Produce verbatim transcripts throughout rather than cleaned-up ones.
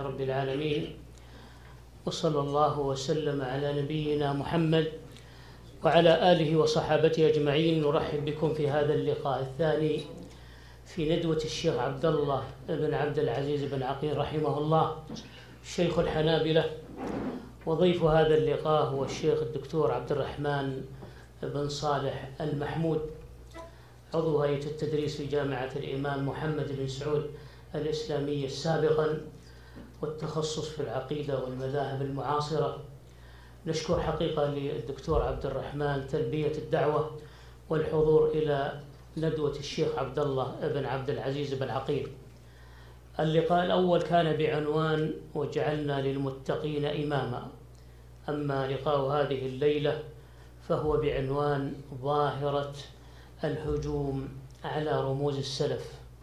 رب العالمين، وصلى الله وسلم على نبينا محمد وعلى آله وصحابته أجمعين. نرحب بكم في هذا اللقاء الثاني في ندوة الشيخ عبد الله بن عبد العزيز بن عقيل رحمه الله، شيخ الحنابلة. وضيف هذا اللقاء هو الشيخ الدكتور عبد الرحمن بن صالح المحمود، عضو هيئة التدريس في جامعة الإمام محمد بن سعود الإسلامية سابقا، والتخصص في العقيدة والمذاهب المعاصرة. نشكر حقيقة للدكتور عبد الرحمن تلبية الدعوة والحضور إلى ندوة الشيخ عبد الله بن عبد العزيز بن عقيل. اللقاء الأول كان بعنوان وجعلنا للمتقين إماما، أما لقاء هذه الليلة فهو بعنوان ظاهرة الهجوم على رموز السلف.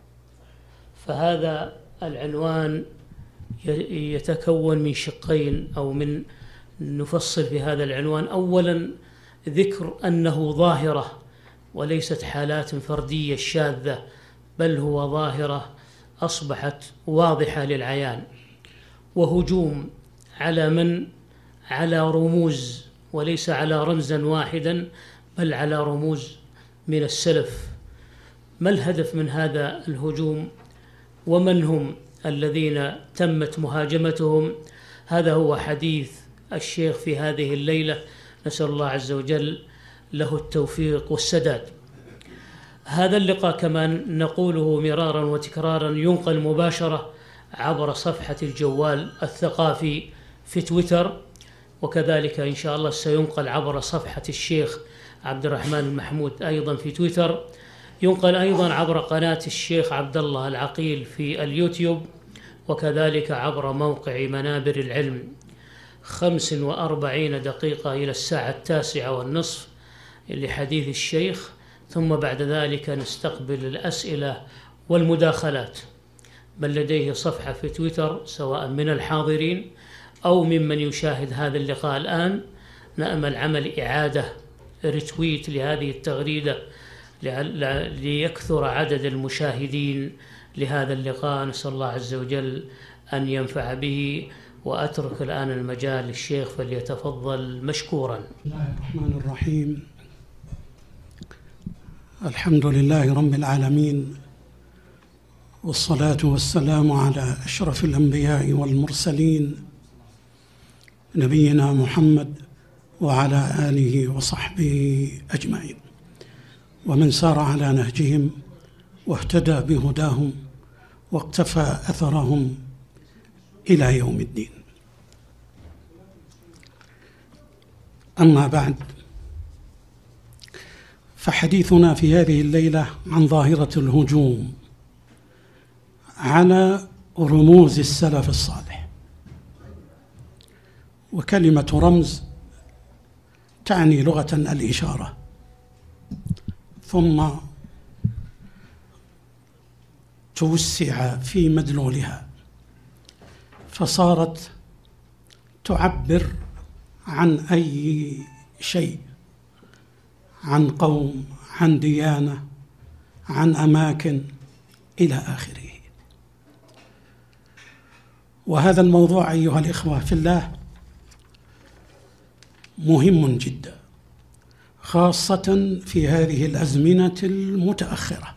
فهذا العنوان يتكون من شقين، أو من نفصل في هذا العنوان. أولا ذكر أنه ظاهرة وليست حالات فردية شاذة، بل هو ظاهرة أصبحت واضحة للعيان، وهجوم على من؟ على رموز، وليس على رمزا واحدا بل على رموز من السلف. ما الهدف من هذا الهجوم؟ ومن هم الذين تمت مهاجمتهم؟ هذا هو حديث الشيخ في هذه الليلة، نسأل الله عز وجل له التوفيق والسداد. هذا اللقاء كما نقوله مرارا وتكرارا ينقل مباشرة عبر صفحة الجوال الثقافي في تويتر، وكذلك إن شاء الله سينقل عبر صفحة الشيخ عبد الرحمن المحمود أيضا في تويتر، ينقل أيضا عبر قناة الشيخ عبد الله العقيل في اليوتيوب، وكذلك عبر موقع منابر العلم. خمس وأربعين دقيقة إلى الساعة التاسعة والنصف لحديث الشيخ، ثم بعد ذلك نستقبل الأسئلة والمداخلات. من لديه صفحة في تويتر سواء من الحاضرين أو ممن يشاهد هذا اللقاء الآن، نأمل عمل إعادة ريتويت لهذه التغريدة ليكثر عدد المشاهدين لهذا اللقاء. نسأل الله عز وجل أن ينفع به. وأترك الآن المجال للشيخ فليتفضل مشكورا. بسم الله الرحمن الرحيم. الحمد لله رب العالمين، والصلاة والسلام على أشرف الأنبياء والمرسلين نبينا محمد وعلى آله وصحبه أجمعين، ومن سار على نهجهم واهتدى بهداهم واقتفى أثرهم إلى يوم الدين. أما بعد، فحديثنا في هذه الليلة عن ظاهرة الهجوم على رموز السلف الصالح. وكلمة رمز تعني لغة الإشارة، ثم توسع في مدلولها فصارت تعبر عن أي شيء، عن قوم، عن ديانة، عن أماكن إلى آخره. وهذا الموضوع أيها الإخوة في الله مهم جدا، خاصة في هذه الأزمنة المتأخرة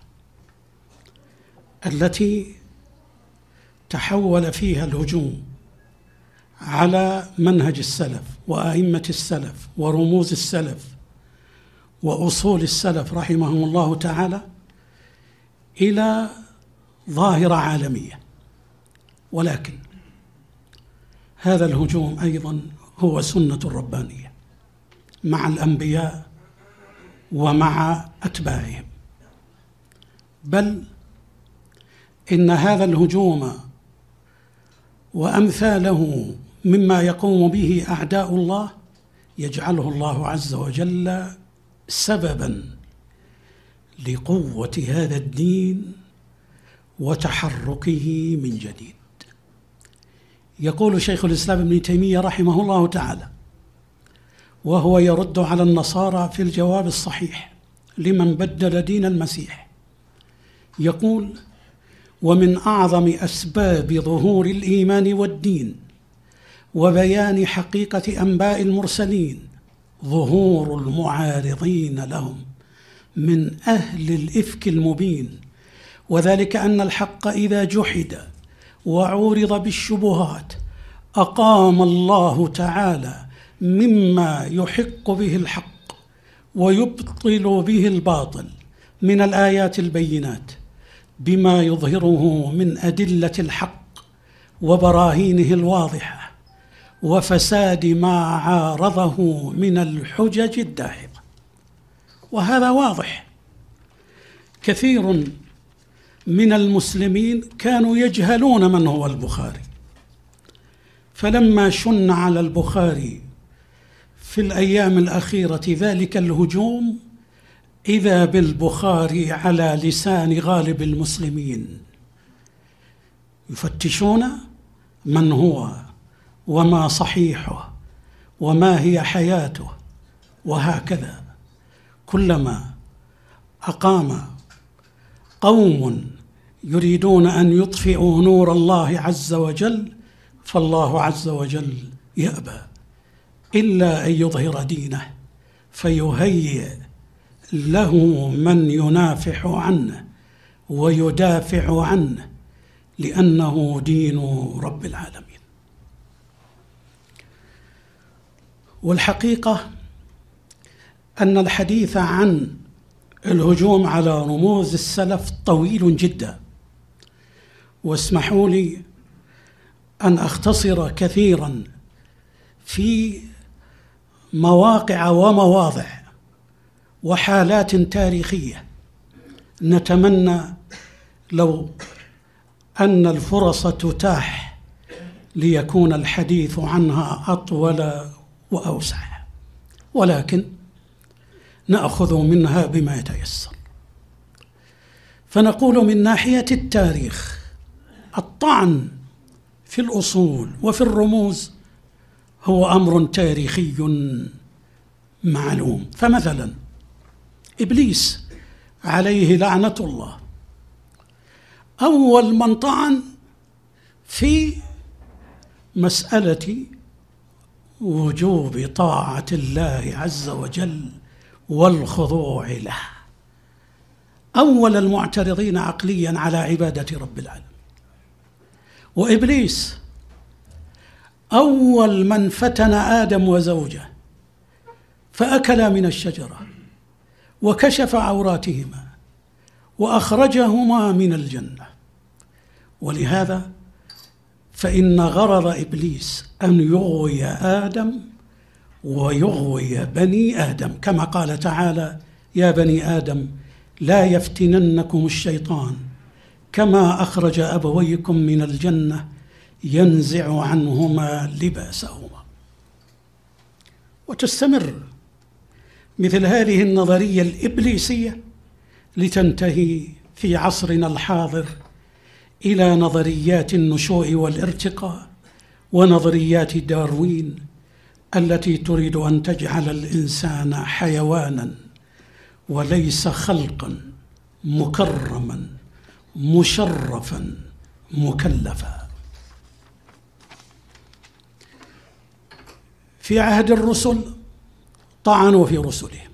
التي تحول فيها الهجوم على منهج السلف وأئمة السلف ورموز السلف وأصول السلف رحمهم الله تعالى إلى ظاهرة عالمية. ولكن هذا الهجوم أيضا هو سنة ربانية مع الأنبياء ومع أتباعهم، بل إن هذا الهجوم وأمثاله مما يقوم به أعداء الله يجعله الله عز وجل سببا لقوة هذا الدين وتحركه من جديد. يقول شيخ الإسلام ابن تيمية رحمه الله تعالى وهو يرد على النصارى في الجواب الصحيح لمن بدل دين المسيح، يقول: ومن أعظم أسباب ظهور الإيمان والدين وبيان حقيقة أنباء المرسلين ظهور المعارضين لهم من أهل الإفك المبين، وذلك أن الحق إذا جحد وعورض بالشبهات أقام الله تعالى مما يحق به الحق ويبطل به الباطل من الآيات البينات بما يظهره من أدلة الحق وبراهينه الواضحة وفساد ما عارضه من الحجج الداحضة. وهذا واضح. كثير من المسلمين كانوا يجهلون من هو البخاري، فلما شن على البخاري في الأيام الأخيرة ذلك الهجوم إذا بالبخاري على لسان غالب المسلمين يفتشون من هو وما صحيحه وما هي حياته، وهكذا كلما أقام قوم يريدون أن يطفئوا نور الله عز وجل فالله عز وجل يأبى إلا أن يظهر دينه فيهيئ له من ينافح عنه ويدافع عنه لأنه دين رب العالمين. والحقيقة أن الحديث عن الهجوم على رموز السلف طويل جدا، واسمحوا لي أن أختصر كثيرا في مواقع ومواضع وحالات تاريخية نتمنى لو أن الفرص تتاح ليكون الحديث عنها أطول وأوسع، ولكن نأخذ منها بما يتيسر. فنقول من ناحية التاريخ الطعن في الأصول وفي الرموز هو أمر تاريخي معلوم. فمثلا إبليس عليه لعنة الله أول من طعن في مسألة وجوب طاعة الله عز وجل والخضوع له، أول المعترضين عقليا على عبادة رب العالمين. وإبليس أول من فتن آدم وزوجه فأكلا من الشجرة وكشف عوراتهما وأخرجهما من الجنة. ولهذا فإن غرض إبليس أن يغوي آدم ويغوي بني آدم، كما قال تعالى: يا بني آدم لا يفتننكم الشيطان كما أخرج أبويكم من الجنة ينزع عنهما لباسهما. وتستمر مثل هذه النظرية الإبليسية لتنتهي في عصرنا الحاضر إلى نظريات النشوء والارتقاء ونظريات داروين التي تريد أن تجعل الإنسان حيوانا وليس خلقا مكرما مشرفا مكلفا. في عهد الرسل طعنوا في رسلهم،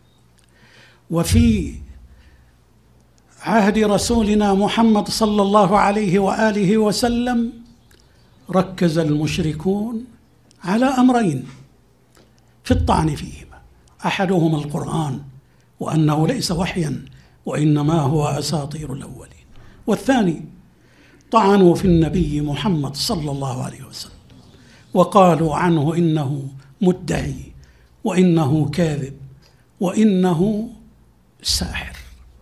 وفي عهد رسولنا محمد صلى الله عليه وآله وسلم ركز المشركون على أمرين في الطعن فيهما: أحدهما القرآن وأنه ليس وحيا وإنما هو أساطير الأولين، والثاني طعنوا في النبي محمد صلى الله عليه وسلم وقالوا عنه إنه مدعي وإنه كاذب وإنه ساحر.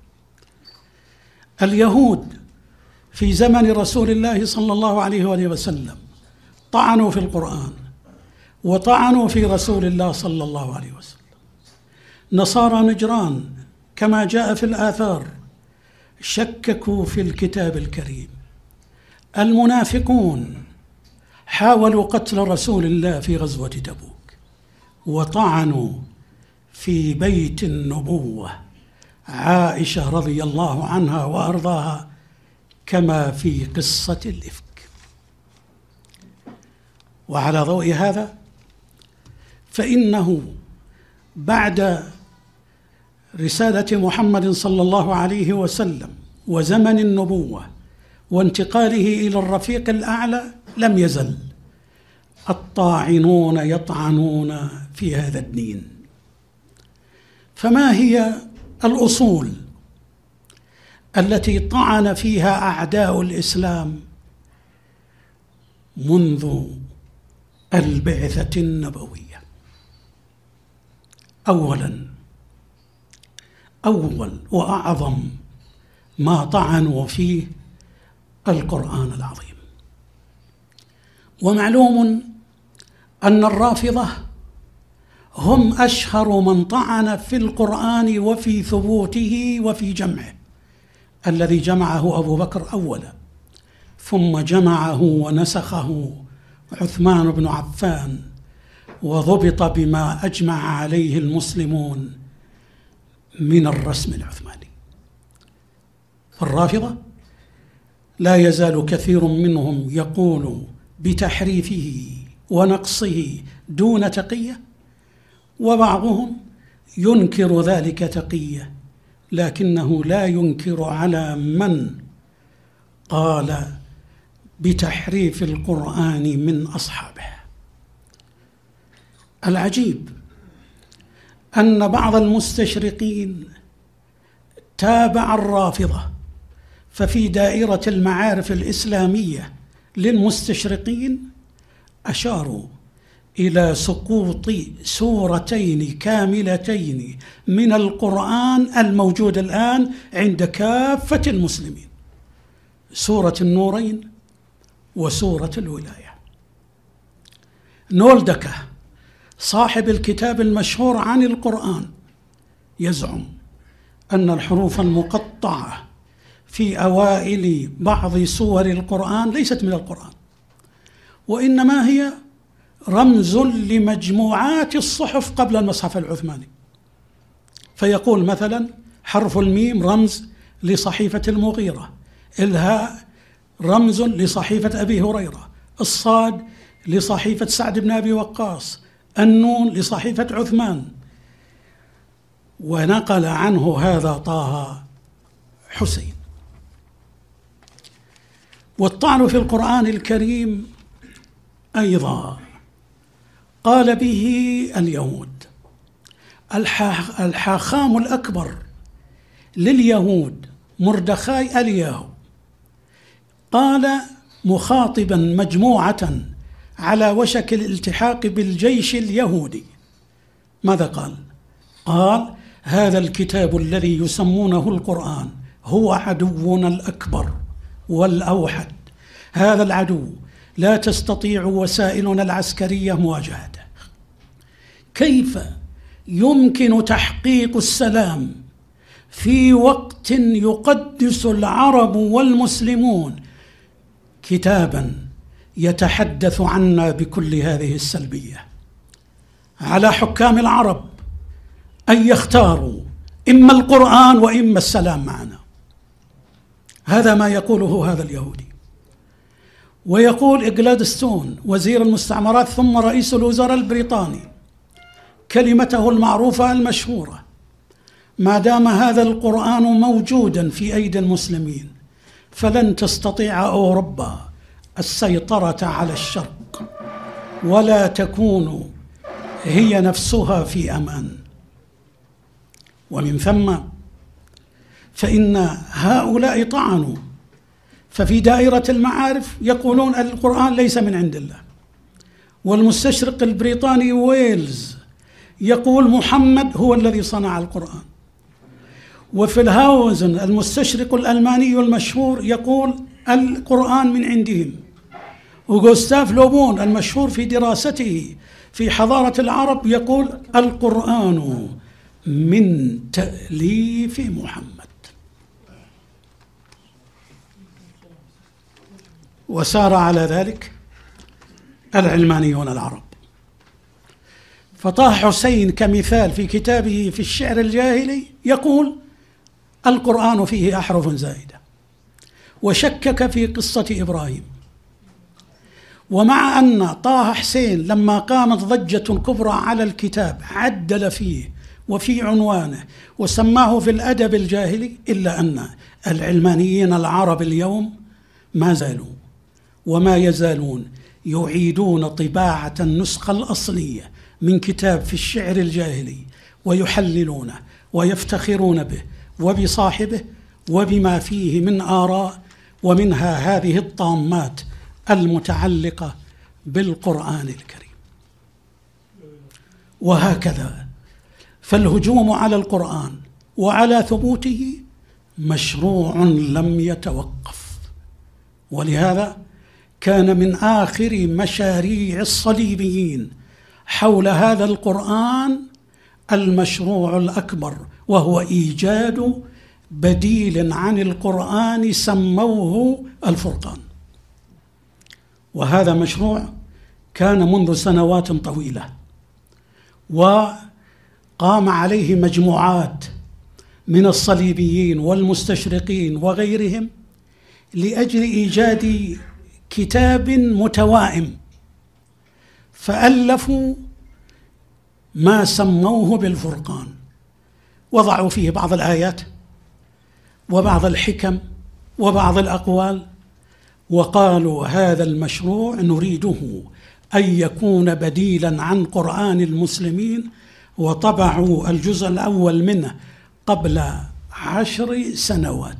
اليهود في زمن رسول الله صلى الله عليه وآله وسلم طعنوا في القرآن وطعنوا في رسول الله صلى الله عليه وسلم. نصارى نجران كما جاء في الآثار شككوا في الكتاب الكريم. المنافقون حاولوا قتل رسول الله في غزوة تبوك وطعنوا في بيت النبوة عائشة رضي الله عنها وأرضاها كما في قصة الإفك. وعلى ضوء هذا فإنه بعد رسالة محمد صلى الله عليه وسلم وزمن النبوة وانتقاله إلى الرفيق الأعلى لم يزل الطاعنون يطعنون في هذا الدين. فما هي الأصول التي طعن فيها أعداء الإسلام منذ البعثة النبوية؟ أولاً أول وأعظم ما طعنوا فيه القرآن العظيم. ومعلوم أن الرافضة هم أشهر من طعن في القرآن وفي ثبوته وفي جمعه، الذي جمعه أبو بكر أولا، ثم جمعه ونسخه عثمان بن عفان، وضبط بما أجمع عليه المسلمون من الرسم العثماني. الرافضة لا يزال كثير منهم يقول بتحريفه ونقصه دون تقية، وبعضهم ينكر ذلك تقية، لكنه لا ينكر على من قال بتحريف القرآن من أصحابه. العجيب أن بعض المستشرقين تابع الرافضة، ففي دائرة المعارف الإسلامية للمستشرقين أشاروا إلى سقوط سورتين كاملتين من القرآن الموجود الآن عند كافة المسلمين، سورة النورين وسورة الولاية. نولدكه صاحب الكتاب المشهور عن القرآن يزعم أن الحروف المقطعة في أوائل بعض سور القرآن ليست من القرآن، وإنما هي رمز لمجموعات الصحف قبل المصحف العثماني. فيقول مثلا حرف الميم رمز لصحيفة المغيرة، الهاء رمز لصحيفة أبي هريرة، الصاد لصحيفة سعد بن أبي وقاص، النون لصحيفة عثمان. ونقل عنه هذا طه حسين. والطعن في القرآن الكريم أيضا قال به اليهود. الحاخام الأكبر لليهود مردخاي الياهو قال مخاطبا مجموعة على وشك الالتحاق بالجيش اليهودي، ماذا قال؟ قال هذا الكتاب الذي يسمونه القرآن هو عدونا الأكبر والأوحد، هذا العدو لا تستطيع وسائلنا العسكرية مواجهته. كيف يمكن تحقيق السلام في وقت يقدس العرب والمسلمون كتابا يتحدث عنا بكل هذه السلبية؟ على حكام العرب أن يختاروا إما القرآن وإما السلام معنا. هذا ما يقوله هذا اليهودي. ويقول إغلادستون وزير المستعمرات ثم رئيس الوزراء البريطاني كلمته المعروفة المشهورة: ما دام هذا القرآن موجودا في أيدي المسلمين فلن تستطيع أوروبا السيطرة على الشرق، ولا تكون هي نفسها في أمان. ومن ثم فإن هؤلاء طعنوا، ففي دائرة المعارف يقولون القرآن ليس من عند الله، والمستشرق البريطاني ويلز يقول محمد هو الذي صنع القرآن، وفي الهاوزن المستشرق الألماني المشهور يقول القرآن من عندهم، وغوستاف لوبون المشهور في دراسته في حضارة العرب يقول القرآن من تأليف محمد. وسار على ذلك العلمانيون العرب. فطه حسين كمثال في كتابه في الشعر الجاهلي يقول القرآن فيه أحرف زائدة، وشكك في قصة إبراهيم. ومع أن طه حسين لما قامت ضجة كبرى على الكتاب عدل فيه وفي عنوانه وسماه في الأدب الجاهلي، إلا أن العلمانيين العرب اليوم ما زالوا وما يزالون يعيدون طباعة النسخة الأصلية من كتاب في الشعر الجاهلي ويحللونه ويفتخرون به وبصاحبه وبما فيه من آراء، ومنها هذه الطامات المتعلقة بالقرآن الكريم. وهكذا فالهجوم على القرآن وعلى ثبوته مشروع لم يتوقف، ولهذا كان من آخر مشاريع الصليبيين حول هذا القرآن المشروع الأكبر، وهو إيجاد بديل عن القرآن سموه الفرقان. وهذا مشروع كان منذ سنوات طويلة، وقام عليه مجموعات من الصليبيين والمستشرقين وغيرهم لأجل إيجاد كتاب متوائم، فألفوا ما سموه بالفرقان، وضعوا فيه بعض الآيات وبعض الحكم وبعض الأقوال، وقالوا هذا المشروع نريده أن يكون بديلا عن قرآن المسلمين، وطبعوا الجزء الأول منه قبل عشر سنوات.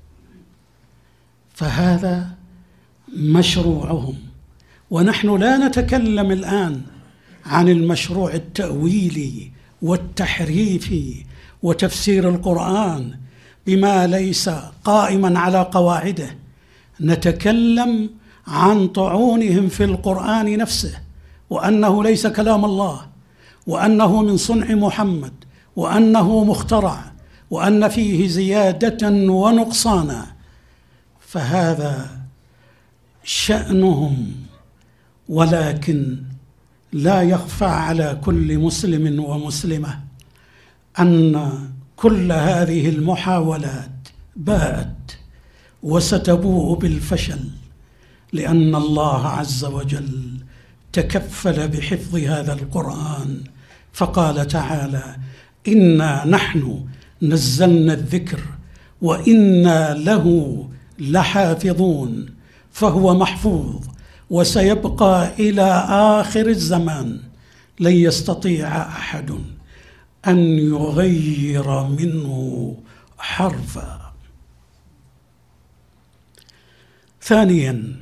فهذا مشروعهم، ونحن لا نتكلم الآن عن المشروع التأويلي والتحريفي وتفسير القرآن بما ليس قائما على قواعده، نتكلم عن طعونهم في القرآن نفسه، وأنه ليس كلام الله، وأنه من صنع محمد، وأنه مخترع، وأن فيه زيادة ونقصانا. فهذا شأنهم، ولكن لا يخفى على كل مسلم ومسلمة أن كل هذه المحاولات باءت وستبوء بالفشل، لأن الله عز وجل تكفل بحفظ هذا القرآن، فقال تعالى: إنا نحن نزلنا الذكر وإنا له لحافظون، فهو محفوظ وسيبقى إلى آخر الزمان، لن يستطيع أحد أن يغير منه حرفا. ثانيا،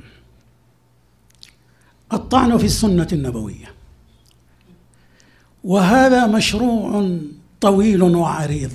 الطعن في السنة النبوية، وهذا مشروع طويل وعريض،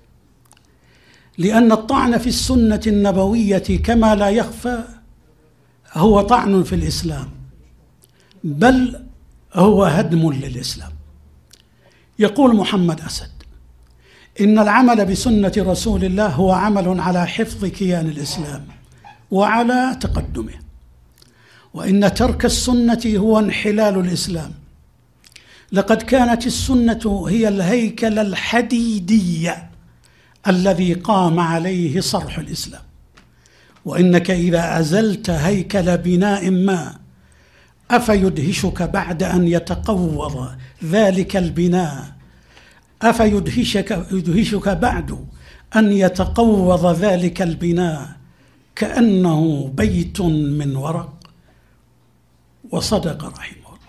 لأن الطعن في السنة النبوية كما لا يخفى هو طعن في الإسلام، بل هو هدم للإسلام. يقول محمد أسد: إن العمل بسنة رسول الله هو عمل على حفظ كيان الإسلام وعلى تقدمه، وإن ترك السنة هو انحلال الإسلام. لقد كانت السنة هي الهيكل الحديدي الذي قام عليه صرح الإسلام، وإنك إذا أزلت هيكل بناء ما أفيدهشك بعد أن يتقوض ذلك البناء أفيدهشك يدهشك بعد أن يتقوض ذلك البناء كأنه بيت من ورق. وصدق رحمه الله،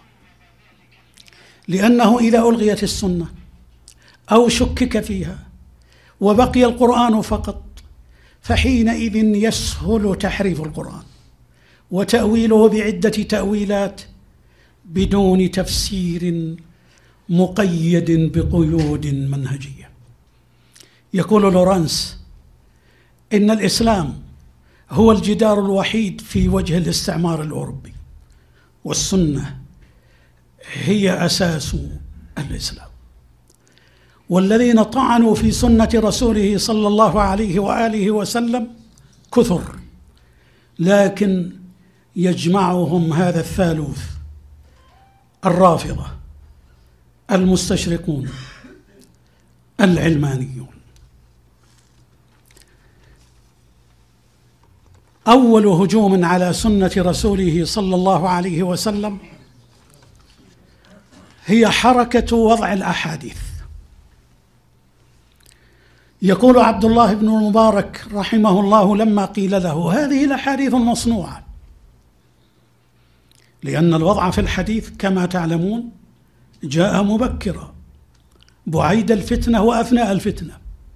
لأنه إذا ألغيت السنة أو شكك فيها وبقي القرآن فقط، فحينئذ يسهل تحريف القرآن وتأويله بعدة تأويلات بدون تفسير مقيد بقيود منهجية. يقول لورانس: إن الإسلام هو الجدار الوحيد في وجه الاستعمار الأوروبي، والسنة هي أساس الإسلام. والذين طعنوا في سنة رسوله صلى الله عليه وآله وسلم كثر، لكن يجمعهم هذا الثالوث: الرافضة، المستشرقون، العلمانيون. أول هجوم على سنة رسوله صلى الله عليه وسلم هي حركة وضع الأحاديث. يقول عبد الله بن المبارك رحمه الله لما قيل له هذه الأحاديث المصنوعة، لأن الوضع في الحديث كما تعلمون جاء مبكرا بعيد الفتنة وأثناء الفتنة،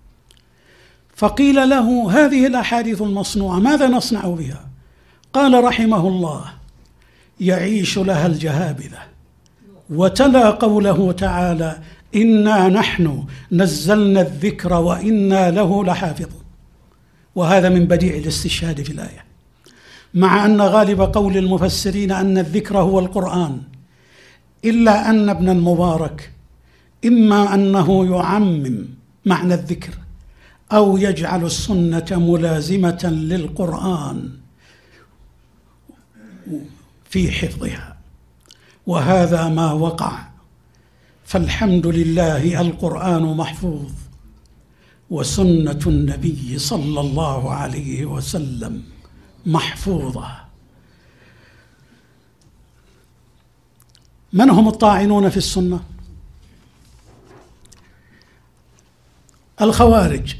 فقيل له هذه الأحاديث المصنوعة ماذا نصنع بها؟ قال رحمه الله يعيش لها الجهابذة، وتلا قوله تعالى إنا نحن نزلنا الذكر وإنا له لحافظون، وهذا من بديع الاستشهاد في الآية، مع أن غالب قول المفسرين أن الذكر هو القرآن، إلا أن ابن المبارك إما أنه يعمم معنى الذكر أو يجعل السنة ملازمة للقرآن في حفظها، وهذا ما وقع. فالحمد لله القرآن محفوظ وسنة النبي صلى الله عليه وسلم محفوظة. من هم الطاعنون في السنة؟ الخوارج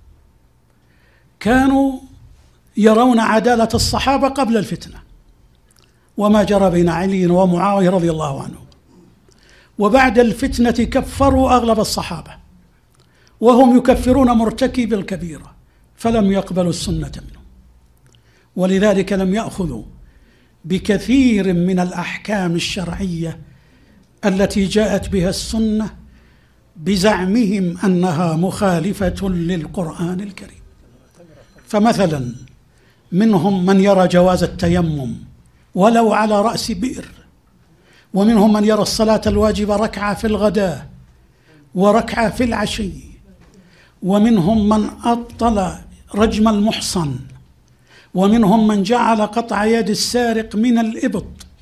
كانوا يرون عدالة الصحابة قبل الفتنة وما جرى بين علي ومعاوية رضي الله عنه، وبعد الفتنة كفروا أغلب الصحابة وهم يكفرون مرتكب الكبيرة، فلم يقبلوا السنة منهم، ولذلك لم يأخذوا بكثير من الأحكام الشرعية التي جاءت بها السنة بزعمهم أنها مخالفة للقرآن الكريم. فمثلا منهم من يرى جواز التيمم ولو على رأس بئر، ومنهم من يرى الصلاة الواجبة ركعة في الغداء وركعة في العشي، ومنهم من أبطل رجم المحصن، ومنهم من جعل قطع يد السارق من الإبط،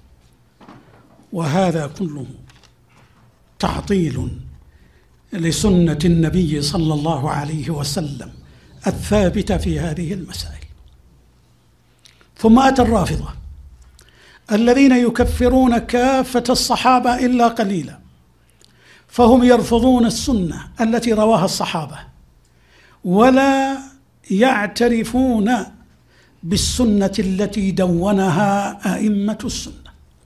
وهذا كله تعطيل لسنة النبي صلى الله عليه وسلم الثابتة في هذه المسائل. ثم أتى الرافضة الذين يكفرون كافة الصحابة إلا قليلا، فهم يرفضون السنة التي رواها الصحابة ولا يعترفون بالسنة التي دونها أئمة السنة.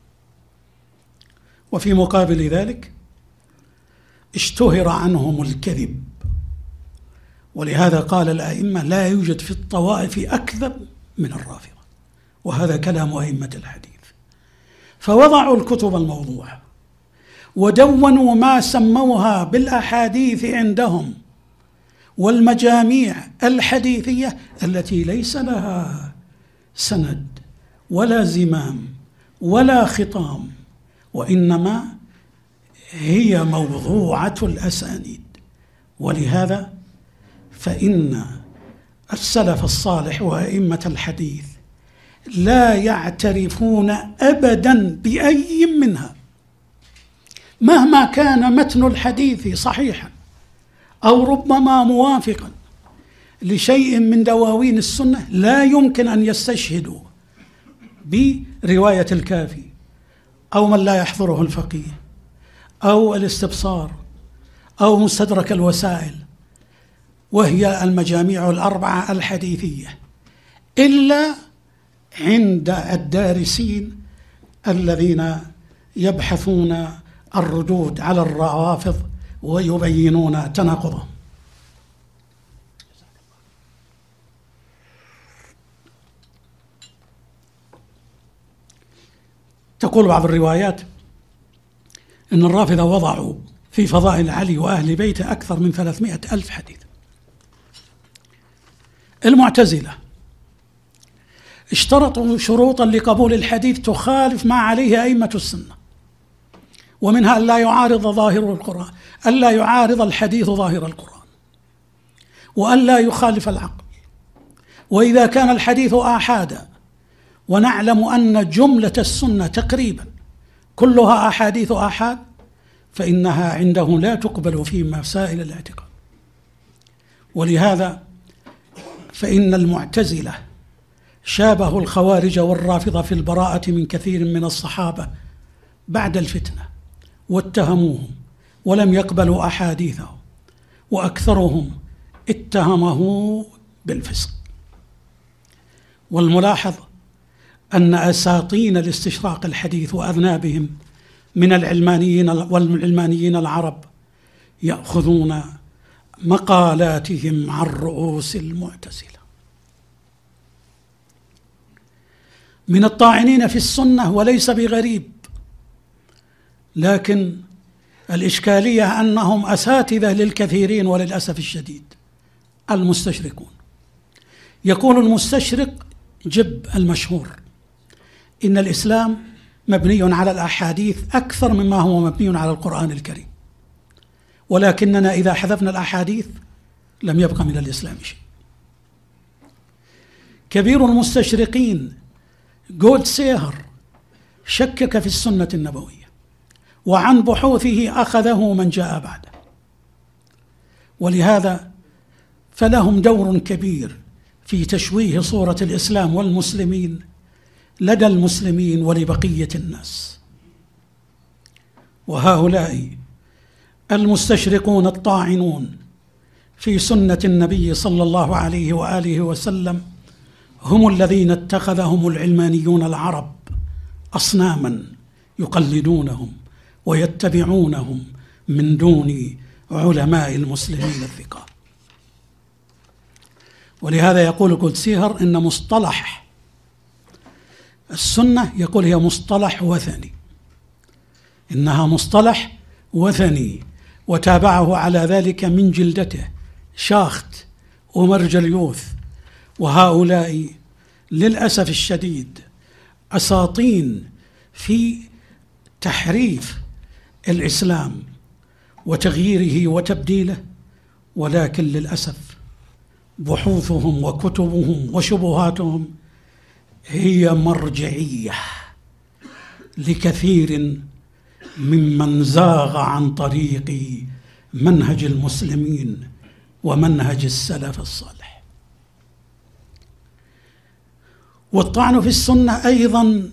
وفي مقابل ذلك اشتهر عنهم الكذب، ولهذا قال الأئمة لا يوجد في الطوائف أكذب من الرافضة، وهذا كلام أئمة الحديث. فوضعوا الكتب الموضوعة ودونوا ما سموها بالأحاديث عندهم والمجاميع الحديثية التي ليس لها سند ولا زمام ولا خطام، وإنما هي موضوعة الأسانيد. ولهذا فإن السلف الصالح وأئمة الحديث لا يعترفون أبدا بأي منها، مهما كان متن الحديث صحيحا أو ربما موافقا لشيء من دواوين السنة، لا يمكن أن يستشهدوا برواية الكافي أو من لا يحضره الفقيه أو الاستبصار أو مستدرك الوسائل، وهي المجاميع الأربعة الحديثية، إلا عند الدارسين الذين يبحثون الردود على الروافض ويبينون تناقضهم. تقول بعض الروايات إن الرافضة وضعوا في فضائل علي وأهل بيته أكثر من ثلاثمائة ألف حديث. المعتزلة اشترطوا شروطا لقبول الحديث تخالف ما عليه أئمة السنة، ومنها ألا يعارض ظاهر القرآن، ألا يعارض الحديث ظاهر القرآن، وألا يخالف العقل. وإذا كان الحديث آحادا، ونعلم أن جملة السنة تقريبا كلها أحاديث آحاد، فإنها عنده لا تقبل في مسائل الاعتقاد. ولهذا فإن المعتزلة شابهوا الخوارج والرافضة في البراءة من كثير من الصحابة بعد الفتنة، واتهموهم ولم يقبلوا أحاديثهم، وأكثرهم اتهمه بالفسق. والملاحظ أن أساطين الاستشراق الحديث وأذنابهم من العلمانيين والعلمانيين العرب يأخذون مقالاتهم عن رؤوس المعتزلة. من الطاعنين في السنة، وليس بغريب، لكن الإشكالية أنهم أساتذة للكثيرين وللأسف الشديد، المستشركون. يقول المستشرق جب المشهور إن الإسلام مبني على الأحاديث أكثر مما هو مبني على القرآن الكريم، ولكننا إذا حذفنا الأحاديث لم يبقى من الإسلام شيء. كبير المستشرقين جولد سيهر شكك في السنة النبوية، وعن بحوثه أخذه من جاء بعده، ولهذا فلهم دور كبير في تشويه صورة الإسلام والمسلمين لدى المسلمين ولبقية الناس. وهؤلاء المستشرقون الطاعنون في سنة النبي صلى الله عليه وآله وسلم هم الذين اتخذهم العلمانيون العرب أصناما يقلدونهم ويتبعونهم من دون علماء المسلمين الثقات. ولهذا يقول جولدسيهر إن مصطلح السنة، يقول هي مصطلح وثني، إنها مصطلح وثني، وتابعه على ذلك من جلدته شاخت ومرجليوث. وهؤلاء للأسف الشديد أساطين في تحريف الإسلام وتغييره وتبديله، ولكن للأسف بحوثهم وكتبهم وشبهاتهم هي مرجعية لكثير ممن زاغ عن طريق منهج المسلمين ومنهج السلف الصالح. والطعن في السنة أيضا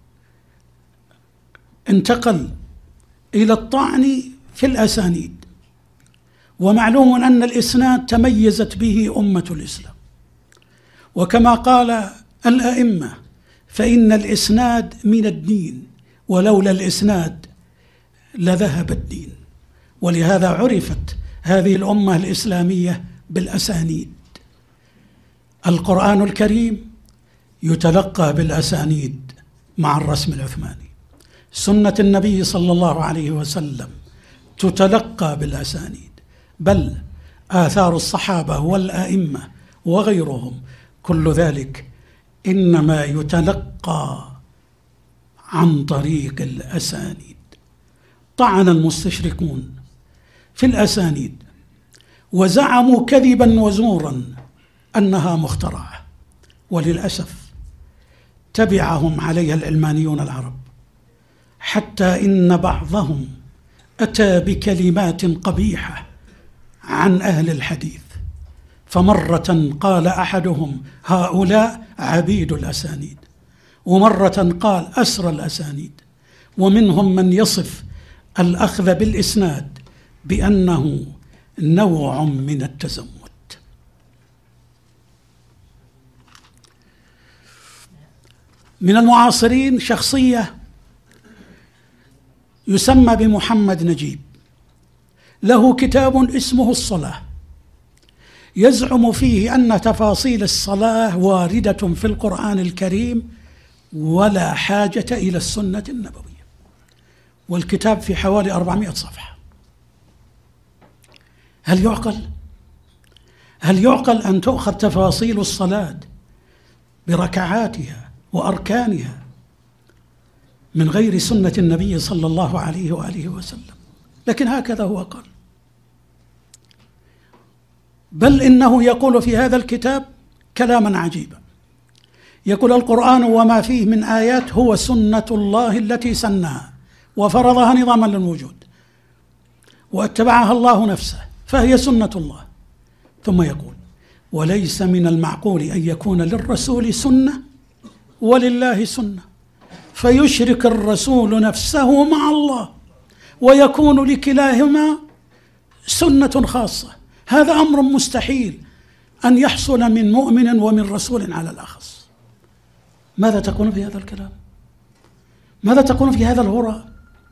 انتقل إلى الطعن في الأسانيد، ومعلوم أن الإسناد تميزت به أمة الإسلام، وكما قال الأئمة فإن الإسناد من الدين، ولولا الإسناد لذهب الدين. ولهذا عرفت هذه الأمة الإسلامية بالأسانيد. القرآن الكريم يتلقى بالأسانيد مع الرسم العثماني، سنة النبي صلى الله عليه وسلم تتلقى بالأسانيد، بل آثار الصحابة والأئمة وغيرهم كل ذلك إنما يتلقى عن طريق الأسانيد. طعن المستشركون في الأسانيد وزعموا كذبا وزورا أنها مخترعة، وللأسف تبعهم عليها العلمانيون العرب، حتى إن بعضهم أتى بكلمات قبيحة عن أهل الحديث. فمرة قال أحدهم هؤلاء عبيد الأسانيد، ومرة قال أسرى الأسانيد. ومنهم من يصف الأخذ بالإسناد بأنه نوع من التزمت. من المعاصرين شخصية يسمى بمحمد نجيب، له كتاب اسمه الصلاة، يزعم فيه أن تفاصيل الصلاة واردة في القرآن الكريم ولا حاجة إلى السنة النبوية، والكتاب في حوالي أربعمائة صفحة. هل يعقل؟ هل يعقل أن تؤخذ تفاصيل الصلاة بركعاتها وأركانها من غير سنة النبي صلى الله عليه وآله وسلم؟ لكن هكذا هو قال. بل إنه يقول في هذا الكتاب كلاما عجيبا، يقول القرآن وما فيه من آيات هو سنة الله التي سناها وفرضها نظاما للوجود واتبعها الله نفسه، فهي سنة الله. ثم يقول وليس من المعقول أن يكون للرسول سنة ولله سنة، فيشرك الرسول نفسه مع الله ويكون لكلاهما سنة خاصة. هذا أمر مستحيل أن يحصل من مؤمن ومن رسول على الأخص. ماذا تقول في هذا الكلام؟ ماذا تقول في هذا الهراء؟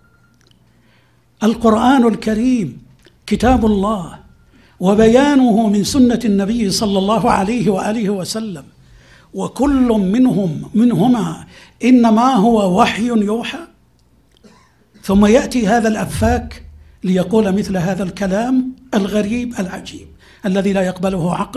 القرآن الكريم كتاب الله وبيانه من سنة النبي صلى الله عليه وآله وسلم، وكل منهم منهما إنما هو وحي يوحى، ثم يأتي هذا الأفاك ليقول مثل هذا الكلام الغريب العجيب الذي لا يقبله عقل.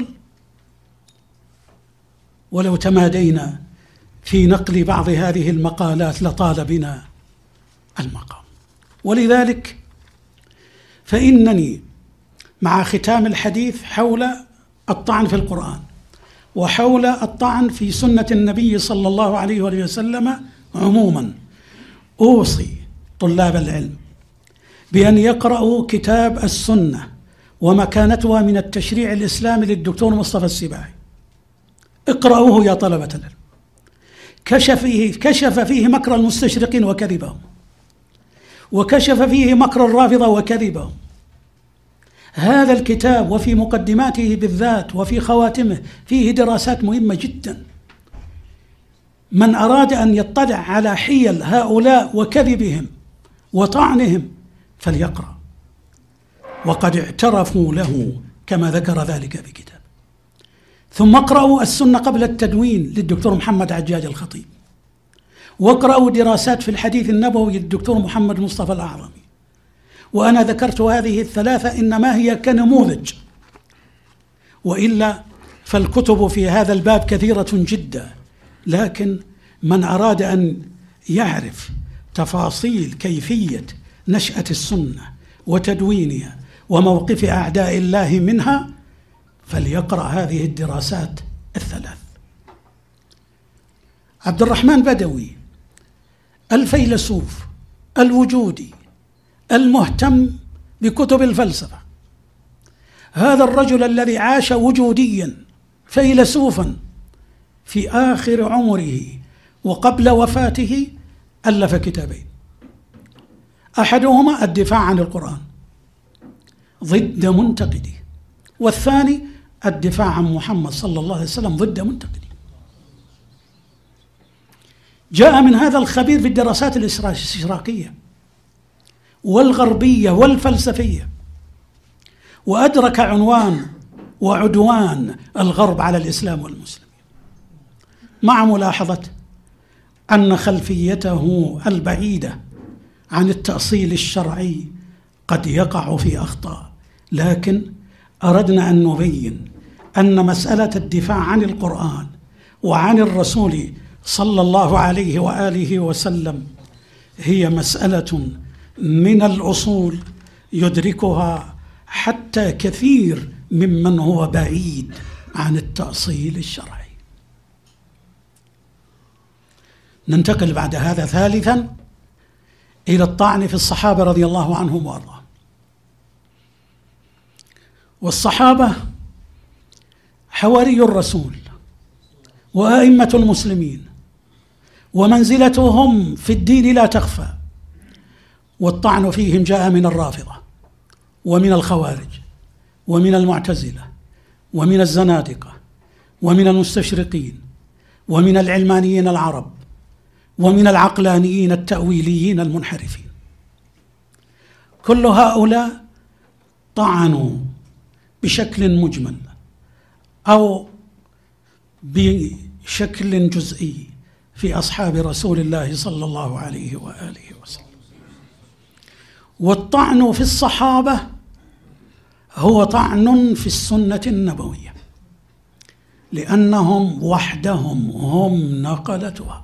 ولو تمادينا في نقل بعض هذه المقالات لطال بنا المقام. ولذلك فإنني مع ختام الحديث حول الطعن في القرآن وحول الطعن في سنة النبي صلى الله عليه وسلم عموما أوصي طلاب العلم بأن يقرأوا كتاب السنة ومكانتها من التشريع الإسلامي للدكتور مصطفى السباعي. اقرأوه يا طلبة العلم. كشف فيه, كشف فيه مكر المستشرقين وكذبهم، وكشف فيه مكر الرافضة وكذبهم. هذا الكتاب وفي مقدماته بالذات وفي خواتمه فيه دراسات مهمة جدا. من أراد أن يطلع على حيل هؤلاء وكذبهم وطعنهم فليقرأ، وقد اعترفوا له كما ذكر ذلك بكتاب. ثم اقرأوا السنة قبل التدوين للدكتور محمد عجاج الخطيب، واقرأوا دراسات في الحديث النبوي للدكتور محمد مصطفى الأعظمي. وأنا ذكرت هذه الثلاثة إنما هي كنموذج، وإلا فالكتب في هذا الباب كثيرة جدا، لكن من أراد أن يعرف تفاصيل كيفية نشأة السنة وتدوينها وموقف أعداء الله منها فليقرأ هذه الدراسات الثلاث. عبد الرحمن بدوي الفيلسوف الوجودي المهتم بكتب الفلسفة، هذا الرجل الذي عاش وجوديا فيلسوفا في آخر عمره وقبل وفاته ألف كتابين، أحدهما الدفاع عن القرآن ضد منتقده، والثاني الدفاع عن محمد صلى الله عليه وسلم ضد منتقده. جاء من هذا الخبير في الدراسات الاستشراقية والغربية والفلسفية، وأدرك عنوان وعدوان الغرب على الإسلام والمسلمين، مع ملاحظة أن خلفيته البعيدة عن التأصيل الشرعي قد يقع في أخطاء، لكن أردنا أن نبين أن مسألة الدفاع عن القرآن وعن الرسول صلى الله عليه وآله وسلم هي مسألة من الأصول يدركها حتى كثير ممن هو بعيد عن التأصيل الشرعي. ننتقل بعد هذا ثالثا إلى الطعن في الصحابة رضي الله عنهم وأرضاهم. والصحابة حواري الرسول وأئمة المسلمين، ومنزلتهم في الدين لا تخفى، والطعن فيهم جاء من الرافضة ومن الخوارج ومن المعتزلة ومن الزنادقة ومن المستشرقين ومن العلمانيين العرب ومن العقلانيين التأويليين المنحرفين. كل هؤلاء طعنوا بشكل مجمل أو بشكل جزئي في أصحاب رسول الله صلى الله عليه وآله وسلم. والطعن في الصحابة هو طعن في السنة النبوية، لأنهم وحدهم هم نقلتها.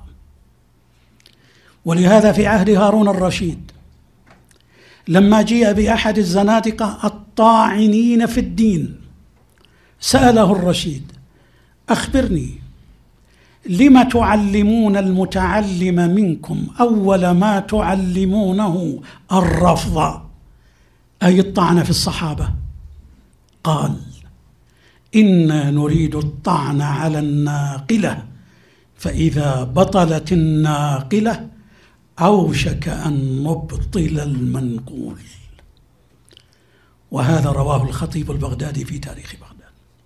ولهذا في عهد هارون الرشيد لما جيء بأحد الزنادقة الطاعنين في الدين سأله الرشيد: أخبرني لم تعلمون المتعلم منكم أول ما تعلمونه الرفض، أي الطعن في الصحابة؟ قال: إنا نريد الطعن على الناقلة فإذا بطلت الناقلة أوشك أن نبطل المنقول. وهذا رواه الخطيب البغدادي في تاريخ بغداد.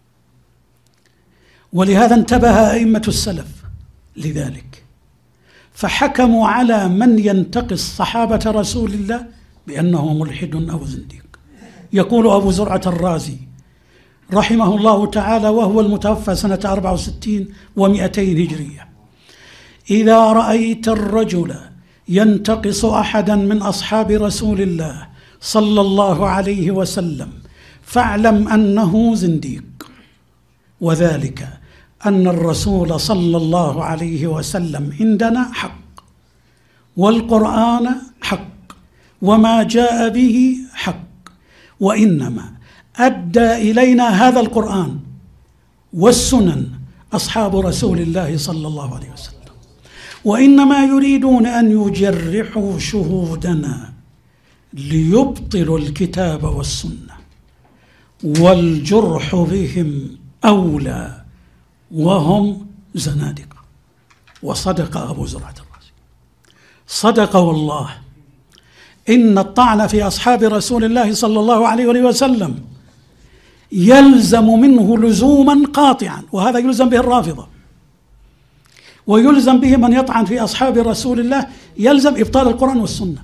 ولهذا انتبه أئمة السلف لذلك، فحكموا على من ينتقص صحابة رسول الله بأنه ملحد أو زنديق. يقول أبو زرعة الرازي رحمه الله تعالى وهو المتوفى سنة أربعة وستين ومئتين هجرية: إذا رأيت الرجل ينتقص أحدا من أصحاب رسول الله صلى الله عليه وسلم فاعلم أنه زنديق، وذلك أن الرسول صلى الله عليه وسلم عندنا حق، والقرآن حق، وما جاء به حق، وإنما أدى إلينا هذا القرآن والسنن أصحاب رسول الله صلى الله عليه وسلم، وإنما يريدون أن يجرحوا شهودنا ليبطلوا الكتاب والسنة، والجرح بهم أولى وهم زنادقة. وصدق أبو زرعة الرازي، صدق والله، إن الطعن في أصحاب رسول الله صلى الله عليه وسلم يلزم منه لزوما قاطعا، وهذا يلزم به الرافضة، ويلزم به من يطعن في أصحاب رسول الله، يلزم إبطال القرآن والسنة،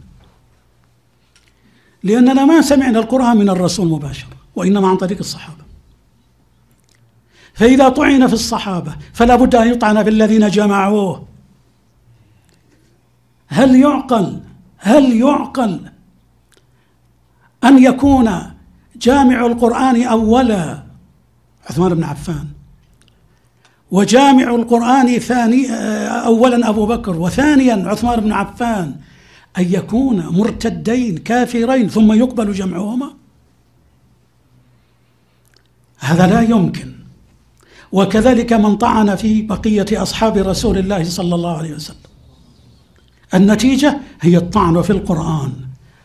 لأننا ما سمعنا القرآن من الرسول مباشرة، وإنما عن طريق الصحابة. فإذا طعن في الصحابة فلا بد أن يطعن بالذين جمعوه. هل يعقل هل يعقل أن يكون جامع القرآن أولا عثمان بن عفان، وجامع القرآن ثاني أولا أبو بكر، وثانيا عثمان بن عفان، أن يكون مرتدين كافرين ثم يقبل جمعهما؟ هذا لا يمكن. وكذلك من طعن في بقية أصحاب رسول الله صلى الله عليه وسلم، النتيجة هي الطعن في القرآن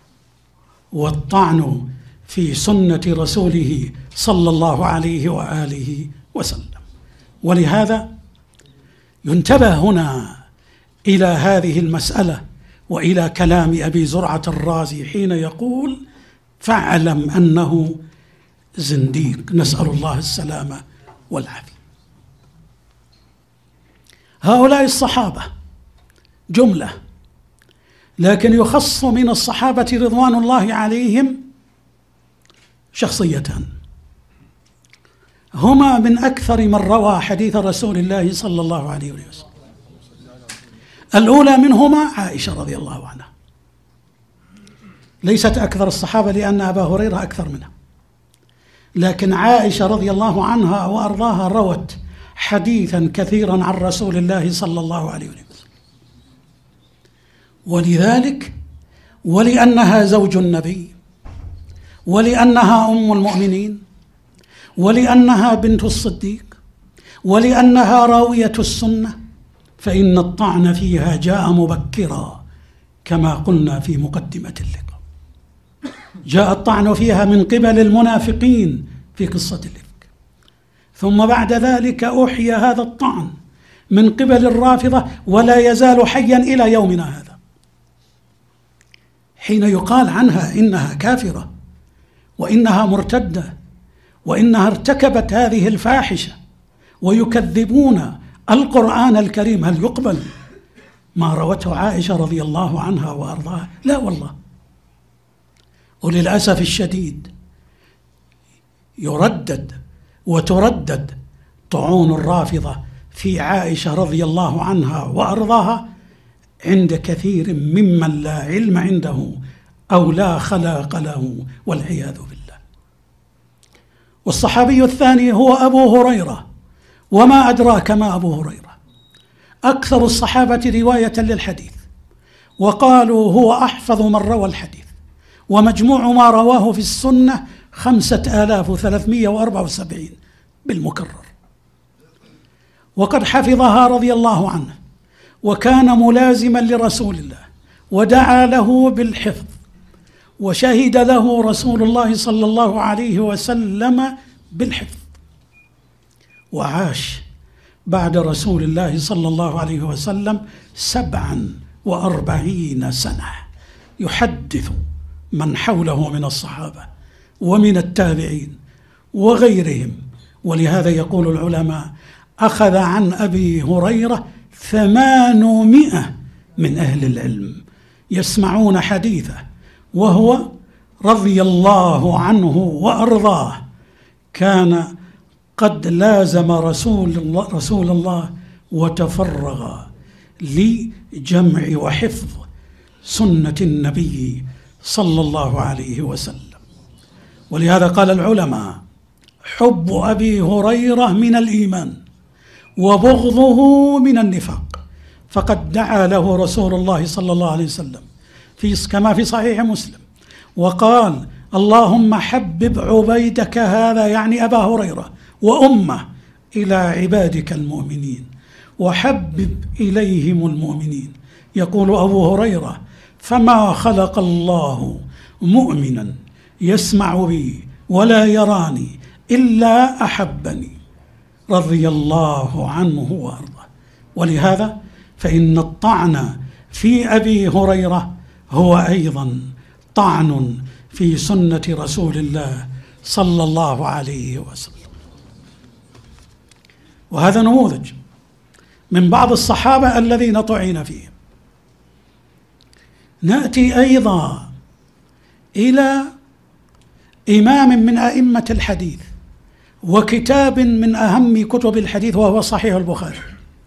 والطعن في سنة رسوله صلى الله عليه وآله وسلم. ولهذا ينتبه هنا إلى هذه المسألة وإلى كلام أبي زرعة الرازي حين يقول: فاعلم أنه زنديق، نسأل الله السلامة والعافية. هؤلاء الصحابة جملة، لكن يخص من الصحابة رضوان الله عليهم شخصيتان هما من أكثر من روى حديث رسول الله صلى الله عليه وسلم. الأولى منهما عائشة رضي الله عنها، ليست أكثر الصحابة لأن أبا هريرة أكثر منها، لكن عائشة رضي الله عنها وأرضاها روت حديثا كثيرا عن رسول الله صلى الله عليه وسلم. ولذلك ولأنها زوج النبي، ولأنها أم المؤمنين، ولأنها بنت الصديق، ولأنها راوية السنة، فإن الطعن فيها جاء مبكرا كما قلنا في مقدمة اللقاء. جاء الطعن فيها من قبل المنافقين في قصة الإفك، ثم بعد ذلك أحيى هذا الطعن من قبل الرافضة، ولا يزال حيا إلى يومنا هذا، حين يقال عنها إنها كافرة وإنها مرتدة وإنها ارتكبت هذه الفاحشة، ويكذبون القرآن الكريم. هل يقبل ما روته عائشة رضي الله عنها وأرضاها؟ لا والله. وللأسف الشديد يردد وتردد طعون الرافضة في عائشة رضي الله عنها وأرضاها عند كثير ممن لا علم عنده أو لا خلاق له، والعياذ بالله. والصحابي الثاني هو أبو هريرة، وما أدراك ما أبو هريرة، أكثر الصحابة رواية للحديث، وقالوا هو أحفظ من روى الحديث، ومجموع ما رواه في السنة خمسة آلاف وثلاثمائة وأربعة وسبعين بالمكرر، وقد حفظها رضي الله عنه، وكان ملازما لرسول الله، ودعا له بالحفظ، وشهد له رسول الله صلى الله عليه وسلم بالحفظ. وعاش بعد رسول الله صلى الله عليه وسلم سبعا وأربعين سنة يحدث من حوله من الصحابة ومن التابعين وغيرهم. ولهذا يقول العلماء: أخذ عن أبي هريرة ثمانمائة من أهل العلم يسمعون حديثه، وهو رضي الله عنه وأرضاه كان قد لازم رسول الله, رسول الله وتفرغ لجمع وحفظ سنة النبي صلى الله عليه وسلم. ولهذا قال العلماء: حب أبي هريرة من الإيمان وبغضه من النفاق، فقد دعا له رسول الله صلى الله عليه وسلم في كما في صحيح مسلم وقال: اللهم حبب عبيدك هذا، يعني أبا هريرة، وأمه إلى عبادك المؤمنين وحبب إليهم المؤمنين. يقول أبو هريرة: فما خلق الله مؤمنا يسمع بي ولا يراني إلا أحبني، رضي الله عنه وأرضاه. ولهذا فإن الطعن في أبي هريرة هو أيضا طعن في سنة رسول الله صلى الله عليه وسلم. وهذا نموذج من بعض الصحابة الذين طعن فيهم. نأتي أيضا إلى إمام من أئمة الحديث وكتاب من أهم كتب الحديث، وهو صحيح البخاري.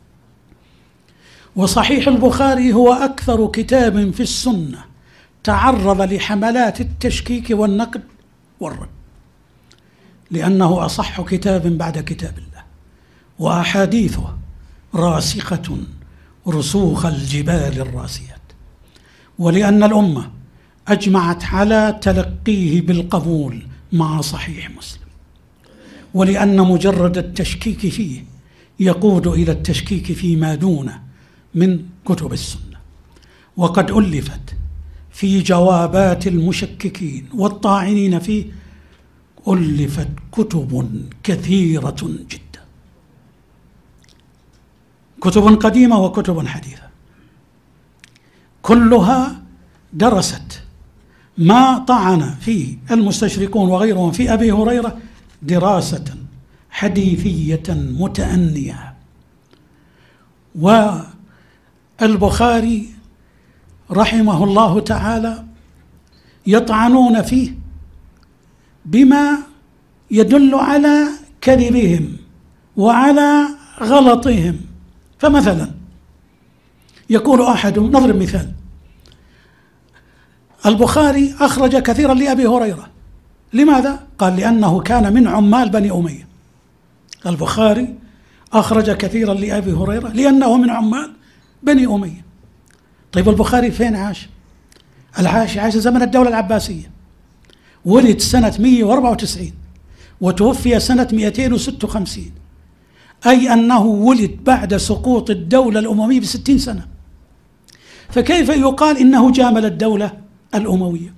وصحيح البخاري هو أكثر كتاب في السنة تعرض لحملات التشكيك والنقد والرد، لأنه أصح كتاب بعد كتاب الله، وأحاديثه راسخة رسوخ الجبال الراسيات، ولأن الأمة أجمعت على تلقيه بالقبول مع صحيح مسلم، ولأن مجرد التشكيك فيه يقود إلى التشكيك فيما دونه من كتب السنة. وقد ألفت في جوابات المشككين والطاعنين فيه ألفت كتب كثيرة جدا، كتب قديمة وكتب حديثة، كلها درست ما طعن فيه المستشرقون وغيرهم في أبي هريرة دراسة حديثية متأنية. والبخاري رحمه الله تعالى يطعنون فيه بما يدل على كذبهم وعلى غلطهم. فمثلا يقول أحدهم، نضرب مثال: البخاري أخرج كثيرا لأبي هريرة. لماذا؟ قال: لأنه كان من عمال بني أمية. البخاري أخرج كثيرا لأبي هريرة لأنه من عمال بني أمية. طيب البخاري فين عاش؟ العاش عاش زمن الدولة العباسية، ولد سنة مئة وأربعة وتسعين وتوفي سنة مئتين وستة وخمسين، أي أنه ولد بعد سقوط الدولة الأموية بستين سنة. فكيف يقال إنه جامل الدولة الأموية؟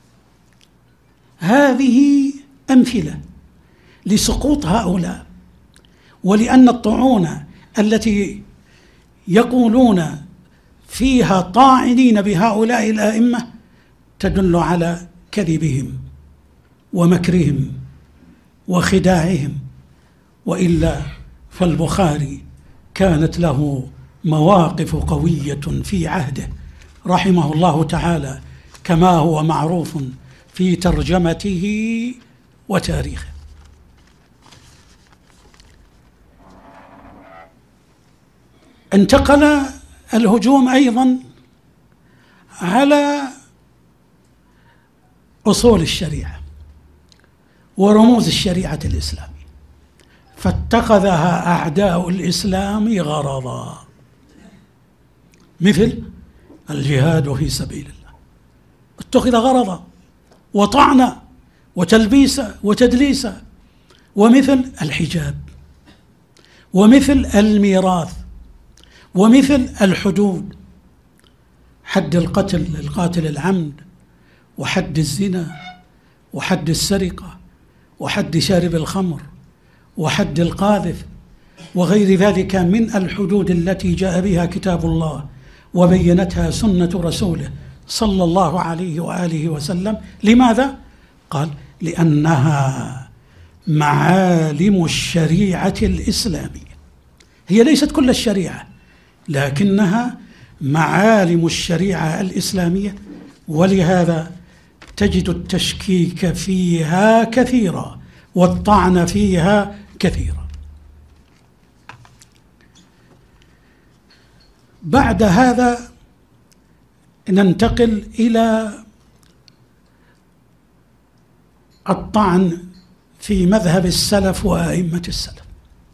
هذه أمثلة لسقوط هؤلاء، ولأن الطعون التي يقولون فيها طاعنين بهؤلاء الأئمة تدل على كذبهم ومكرهم وخداعهم. وإلا فالبخاري كانت له مواقف قوية في عهده رحمه الله تعالى، كما هو معروف في ترجمته وتاريخه. انتقل الهجوم أيضا على أصول الشريعة ورموز الشريعة الإسلامية، فاتخذها أعداء الإسلام غرضا، مثل الجهاد في سبيل الله اتخذ غرضا وطعنا وتلبيسا وتدليسا، ومثل الحجاب، ومثل الميراث، ومثل الحدود، حد القتل القاتل العمد، وحد الزنا، وحد السرقة، وحد شارب الخمر، وحد القاذف، وغير ذلك من الحدود التي جاء بها كتاب الله وبينتها سنة رسوله صلى الله عليه وآله وسلم. لماذا؟ قال: لأنها معالم الشريعة الإسلامية، هي ليست كل الشريعة لكنها معالم الشريعة الإسلامية، ولهذا تجد التشكيك فيها كثيرا والطعن فيها كثيرا. بعد هذا ننتقل إلى الطعن في مذهب السلف وأئمة السلف.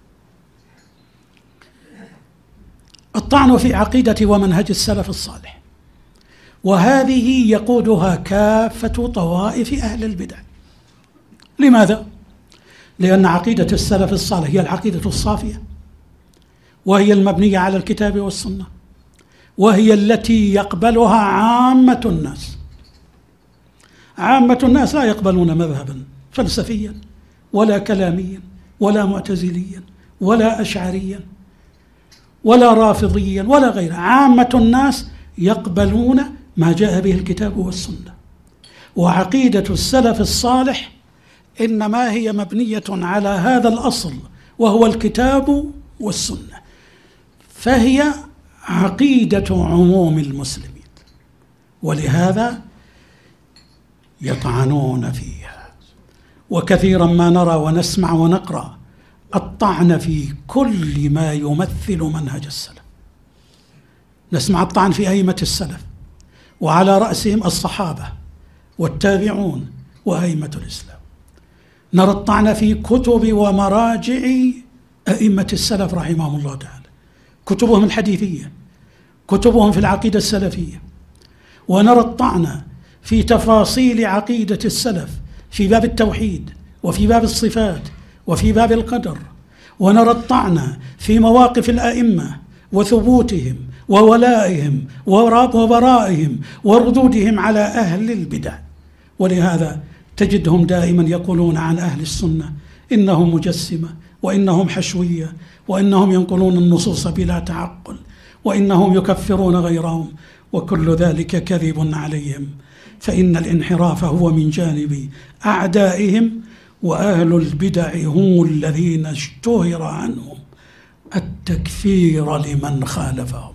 الطعن في عقيدة ومنهج السلف الصالح، وهذه يقودها كافة طوائف أهل البدع. لماذا؟ لأن عقيدة السلف الصالح هي العقيدة الصافية، وهي المبنية على الكتاب والسنة، وهي التي يقبلها عامة الناس. عامة الناس لا يقبلون مذهبا فلسفيا ولا كلاميا ولا معتزليا ولا أشعريا ولا رافضيا ولا غيره. عامة الناس يقبلون ما جاء به الكتاب والسنة. وعقيدة السلف الصالح إنما هي مبنية على هذا الأصل وهو الكتاب والسنة، فهي عقيدة عموم المسلمين، ولهذا يطعنون فيها. وكثيرا ما نرى ونسمع ونقرأ الطعن في كل ما يمثل منهج السلف. نسمع الطعن في أئمة السلف، وعلى رأسهم الصحابة والتابعون وأئمة الإسلام. نرى الطعن في كتب ومراجع أئمة السلف رحمهم الله تعالى، كتبهم الحديثية، كتبهم في العقيدة السلفية. ونرى الطعن في تفاصيل عقيدة السلف في باب التوحيد وفي باب الصفات وفي باب القدر. ونرى الطعن في مواقف الأئمة وثبوتهم وولائهم وبرائهم وردودهم على أهل البدع. ولهذا تجدهم دائما يقولون عن أهل السنة إنهم مجسمة، وإنهم حشوية، وإنهم ينقلون النصوص بلا تعقل، وإنهم يكفرون غيرهم، وكل ذلك كذب عليهم، فإن الانحراف هو من جانب أعدائهم، وأهل البدع هم الذين اشتهر عنهم التكفير لمن خالفهم.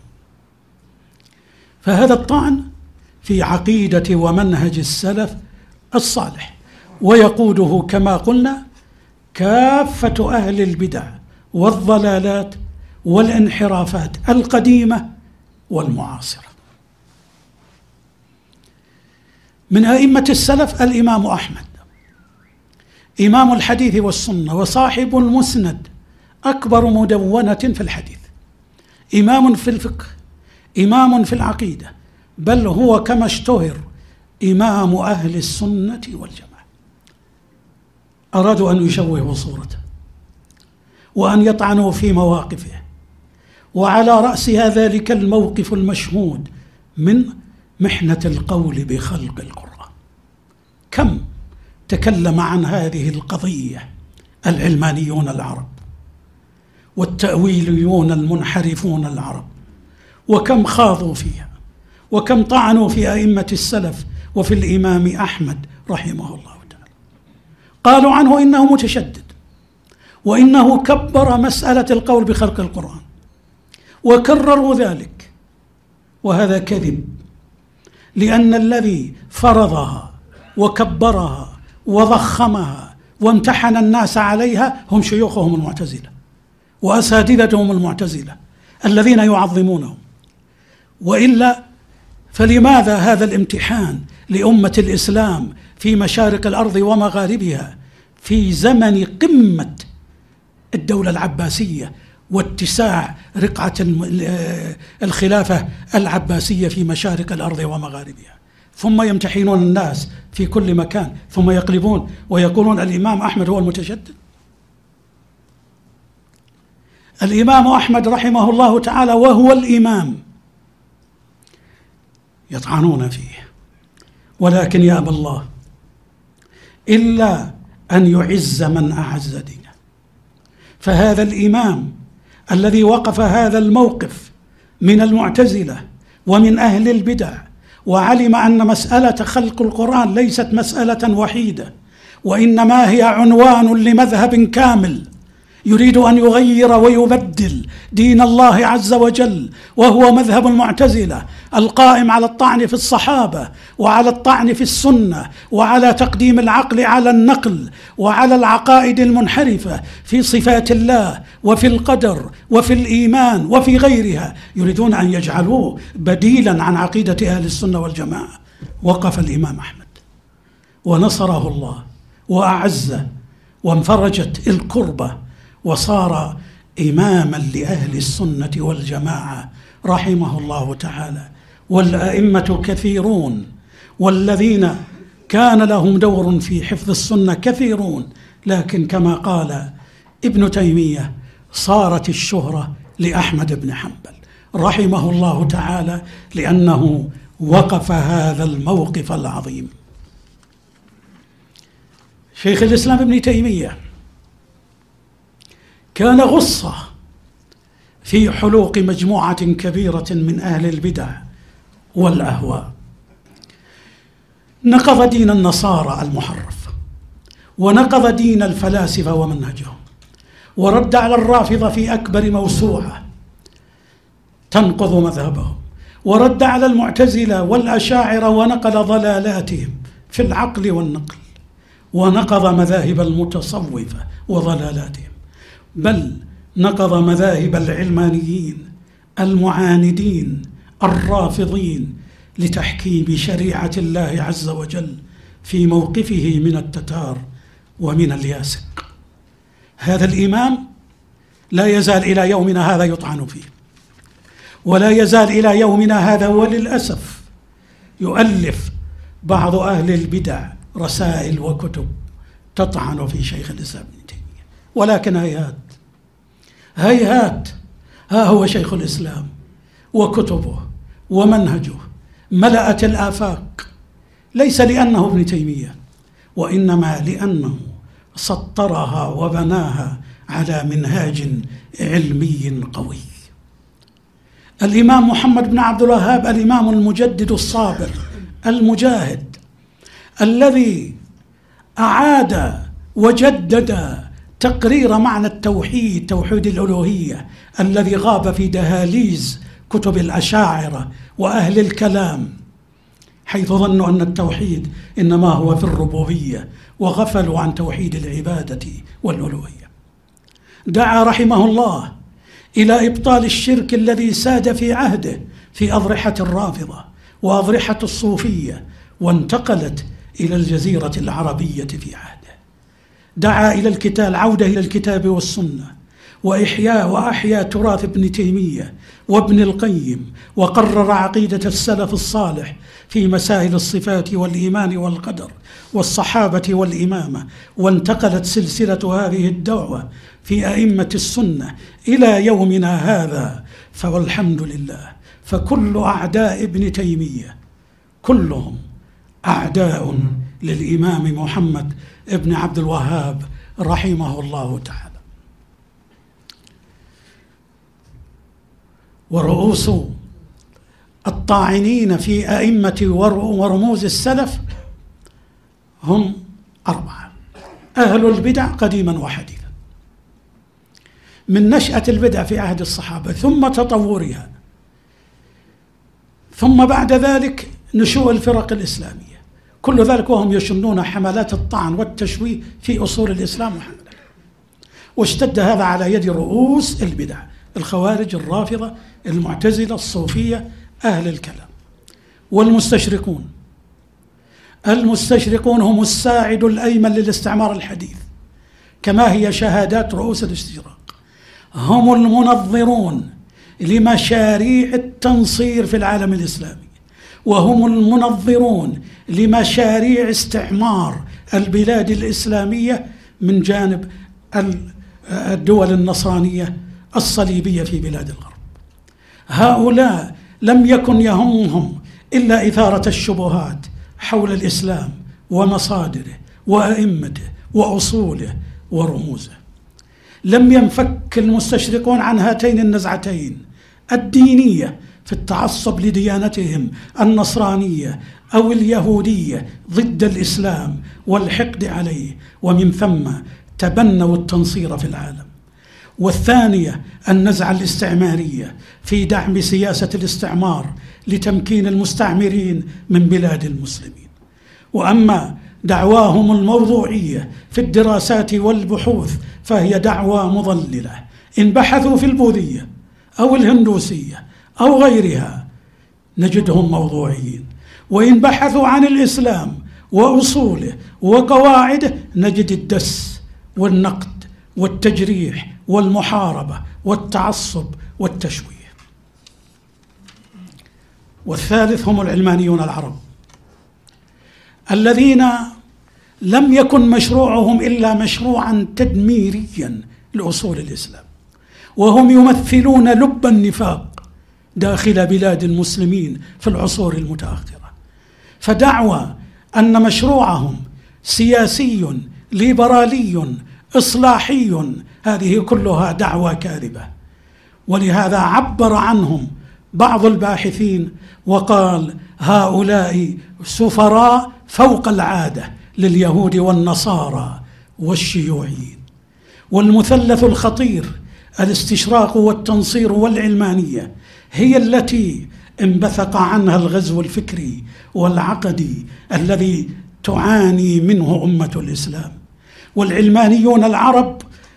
فهذا الطعن في عقيدة ومنهج السلف الصالح، ويقوده كما قلنا كافة أهل البدع والضلالات والانحرافات القديمة والمعاصرة. من أئمة السلف الإمام أحمد، إمام الحديث والسنة وصاحب المسند، أكبر مدونة في الحديث، إمام في الفقه، إمام في العقيدة، بل هو كما اشتهر إمام أهل السنة والجماعة. أرادوا أن يشوهوا صورته وأن يطعنوا في مواقفه، وعلى رأسها ذلك الموقف المشهود من محنة القول بخلق القرآن. كم تكلم عن هذه القضية العلمانيون العرب والتأويليون المنحرفون العرب، وكم خاضوا فيها، وكم طعنوا في أئمة السلف وفي الإمام أحمد رحمه الله تعالى. قالوا عنه إنه متشدد، وإنه كبر مسألة القول بخلق القرآن، وكرروا ذلك، وهذا كذب، لأن الذي فرضها وكبرها وضخمها وامتحن الناس عليها هم شيوخهم المعتزلة وأساتذتهم المعتزلة الذين يعظمونهم. وإلا فلماذا هذا الامتحان لأمة الإسلام في مشارق الأرض ومغاربها في زمن قمة الدولة العباسية واتساع رقعة الخلافة العباسية في مشارق الأرض ومغاربها، ثم يمتحنون الناس في كل مكان، ثم يقلبون ويقولون الإمام أحمد هو المتشدد؟ الإمام أحمد رحمه الله تعالى وهو الإمام يطعنون فيه، ولكن يأبى الله إلا أن يعز من أعز دينه. فهذا الإمام الذي وقف هذا الموقف من المعتزلة ومن أهل البدع، وعلم أن مسألة خلق القرآن ليست مسألة وحيدة، وإنما هي عنوان لمذهب كامل يريد أن يغير ويبدل دين الله عز وجل، وهو مذهب المعتزلة القائم على الطعن في الصحابة وعلى الطعن في السنة وعلى تقديم العقل على النقل وعلى العقائد المنحرفة في صفات الله وفي القدر وفي الإيمان وفي غيرها، يريدون أن يجعلوه بديلا عن عقيدة أهل السنة والجماعة. وقف الإمام أحمد ونصره الله وأعزه وانفرجت الكربة، وصار إماما لأهل السنة والجماعة رحمه الله تعالى. والأئمة كثيرون، والذين كان لهم دور في حفظ السنة كثيرون، لكن كما قال ابن تيمية صارت الشهرة لأحمد بن حنبل رحمه الله تعالى، لأنه وقف هذا الموقف العظيم. شيخ الإسلام ابن تيمية كان غصة في حلوق مجموعة كبيرة من أهل البدع والأهواء. نقض دين النصارى المحرف، ونقض دين الفلاسفة ومنهجهم، ورد على الرافضة في أكبر موسوعة تنقض مذهبهم، ورد على المعتزلة والأشاعرة ونقل ضلالاتهم في العقل والنقل، ونقض مذاهب المتصوفة وضلالاتهم، بل نقض مذاهب العلمانيين المعاندين الرافضين لتحكيم شريعة الله عز وجل في موقفه من التتار ومن الياسق. هذا الإمام لا يزال إلى يومنا هذا يطعن فيه، ولا يزال إلى يومنا هذا وللأسف يؤلف بعض أهل البدع رسائل وكتب تطعن في شيخ الإسلام ابن تيمية. ولكن هيهات هيهات، ها هو شيخ الإسلام وكتبه ومنهجه ملأت الآفاق، ليس لأنه ابن تيمية، وإنما لأنه سطرها وبناها على منهاج علمي قوي. الإمام محمد بن عبد الوهاب الإمام المجدد الصابر المجاهد، الذي أعاد وجدد تقرير معنى التوحيد، توحيد الألوهية، الذي غاب في دهاليز كتب الأشاعرة وأهل الكلام، حيث ظنوا أن التوحيد إنما هو في الربوبية، وغفلوا عن توحيد العبادة والألوهية. دعا رحمه الله إلى إبطال الشرك الذي ساد في عهده في أضرحة الرافضة وأضرحة الصوفية، وانتقلت إلى الجزيرة العربية في عهده. دعا إلى الكتاب، العودة إلى الكتاب والسنة، وإحياء وأحياء تراث ابن تيمية وابن القيم، وقرر عقيدة السلف الصالح في مسائل الصفات والإيمان والقدر والصحابة والإمامة. وانتقلت سلسلة هذه الدعوة في أئمة السنة إلى يومنا هذا، فوالحمد لله. فكل أعداء ابن تيمية كلهم أعداء للإمام محمد ابن عبد الوهاب رحمه الله تعالى. ورؤوس الطاعنين في أئمة ورموز السلف هم أربعة: أهل البدع قديما وحديثا، من نشأة البدع في عهد الصحابة ثم تطورها، ثم بعد ذلك نشوء الفرق الإسلامية، كل ذلك وهم يشنون حملات الطعن والتشويه في أصول الإسلام وحملها. واشتد هذا على يد رؤوس البدع: الخوارج، الرافضة، المعتزلة، الصوفية، أهل الكلام، والمستشرقون. المستشرقون هم الساعد الأيمن للاستعمار الحديث، كما هي شهادات رؤوس الاستشراق. هم المنظرون لمشاريع التنصير في العالم الإسلامي، وهم المنظرون لمشاريع استعمار البلاد الإسلامية من جانب الدول النصرانية الصليبية في بلاد الغرب. هؤلاء لم يكن يهمهم إلا إثارة الشبهات حول الإسلام ومصادره وأئمته وأصوله ورموزه. لم ينفك المستشرقون عن هاتين النزعتين الدينية في التعصب لديانتهم النصرانية أو اليهودية ضد الإسلام والحقد عليه، ومن ثم تبنوا التنصير في العالم. والثانية النزعة الاستعمارية في دعم سياسة الاستعمار لتمكين المستعمرين من بلاد المسلمين. وأما دعواهم الموضوعية في الدراسات والبحوث فهي دعوى مضللة. إن بحثوا في البوذية أو الهندوسية أو غيرها نجدهم موضوعيين، وإن بحثوا عن الإسلام وأصوله وقواعده نجد الدس والنقد والتجريح والمحاربة والتعصب والتشويه. والثالث هم العلمانيون العرب الذين لم يكن مشروعهم إلا مشروعا تدميريا لأصول الإسلام، وهم يمثلون لب النفاق داخل بلاد المسلمين في العصور المتأخرة. فدعوى أن مشروعهم سياسي ليبرالي إصلاحي هذه كلها دعوى كاذبة. ولهذا عبر عنهم بعض الباحثين وقال: هؤلاء سفراء فوق العادة لليهود والنصارى والشيوعيين. والمثلث الخطير الاستشراق والتنصير والعلمانية هي التي انبثق عنها الغزو الفكري والعقدي الذي تعاني منه أمة الإسلام. والعلمانيون العرب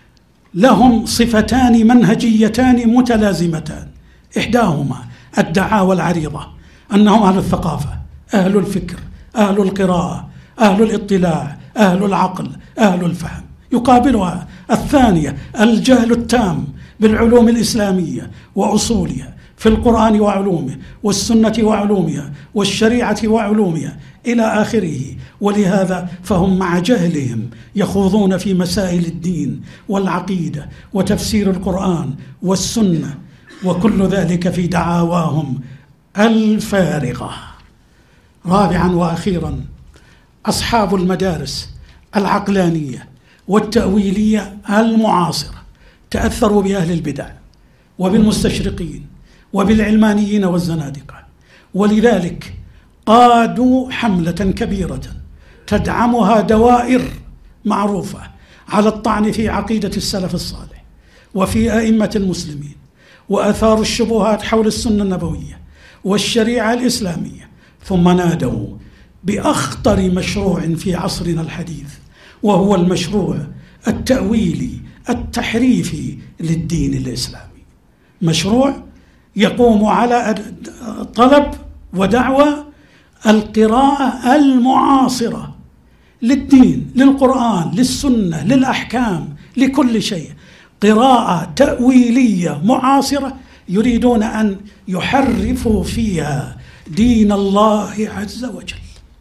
لهم صفتان منهجيتان متلازمتان، إحداهما الدعاوى العريضة أنهم أهل الثقافة، أهل الفكر، أهل القراءة، أهل الاطلاع، أهل العقل، أهل الفهم. يقابلها الثانية الجهل التام بالعلوم الإسلامية وأصولها في القرآن وعلومه والسنة وعلومها والشريعة وعلومها إلى آخره. ولهذا فهم مع جهلهم يخوضون في مسائل الدين والعقيدة وتفسير القرآن والسنة، وكل ذلك في دعاواهم الفارغة. رابعا وأخيرا أصحاب المدارس العقلانية والتأويلية المعاصرة تأثروا بأهل البدع وبالمستشرقين وبالعلمانيين والزنادقة، ولذلك قادوا حملة كبيرة تدعمها دوائر معروفة على الطعن في عقيدة السلف الصالح وفي أئمة المسلمين، وأثاروا الشبهات حول السنة النبوية والشريعة الإسلامية، ثم نادوا بأخطر مشروع في عصرنا الحديث، وهو المشروع التأويلي التحريفي للدين الإسلامي. مشروع يقوم على طلب ودعوى القراءة المعاصرة للدين، للقرآن، للسنة، للأحكام، لكل شيء، قراءة تأويلية معاصرة يريدون أن يحرفوا فيها دين الله عز وجل.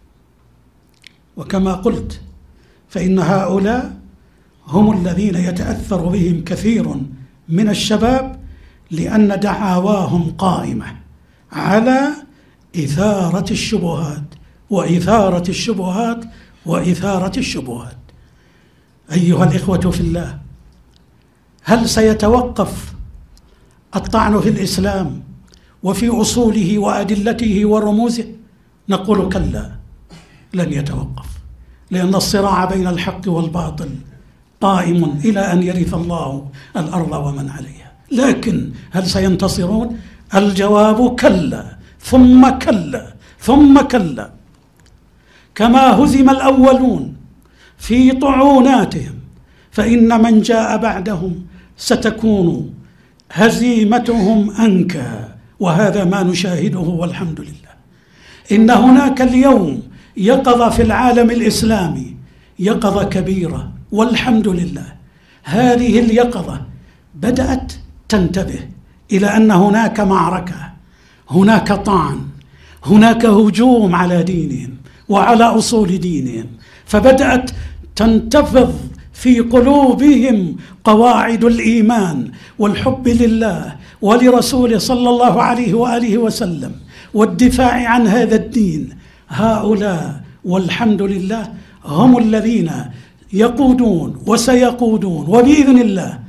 وكما قلت فإن هؤلاء هم الذين يتأثر بهم كثير من الشباب، لأن دعاواهم قائمة على إثارة الشبهات وإثارة الشبهات وإثارة الشبهات. أيها الإخوة في الله، هل سيتوقف الطعن في الإسلام وفي أصوله وأدلته ورموزه؟ نقول كلا، لن يتوقف، لأن الصراع بين الحق والباطل قائم إلى أن يرث الله الأرض ومن عليها. لكن هل سينتصرون؟ الجواب كلا ثم كلا ثم كلا. كما هزم الأولون في طعوناتهم فإن من جاء بعدهم ستكون هزيمتهم أنكى، وهذا ما نشاهده والحمد لله. إن هناك اليوم يقظة في العالم الإسلامي، يقظة كبيرة والحمد لله. هذه اليقظة بدأت تنتبه إلى أن هناك معركة، هناك طعن، هناك هجوم على دينهم وعلى أصول دينهم، فبدأت تنتفض في قلوبهم قواعد الإيمان والحب لله ولرسوله صلى الله عليه وآله وسلم والدفاع عن هذا الدين. هؤلاء والحمد لله هم الذين يقودون وسيقودون وبإذن الله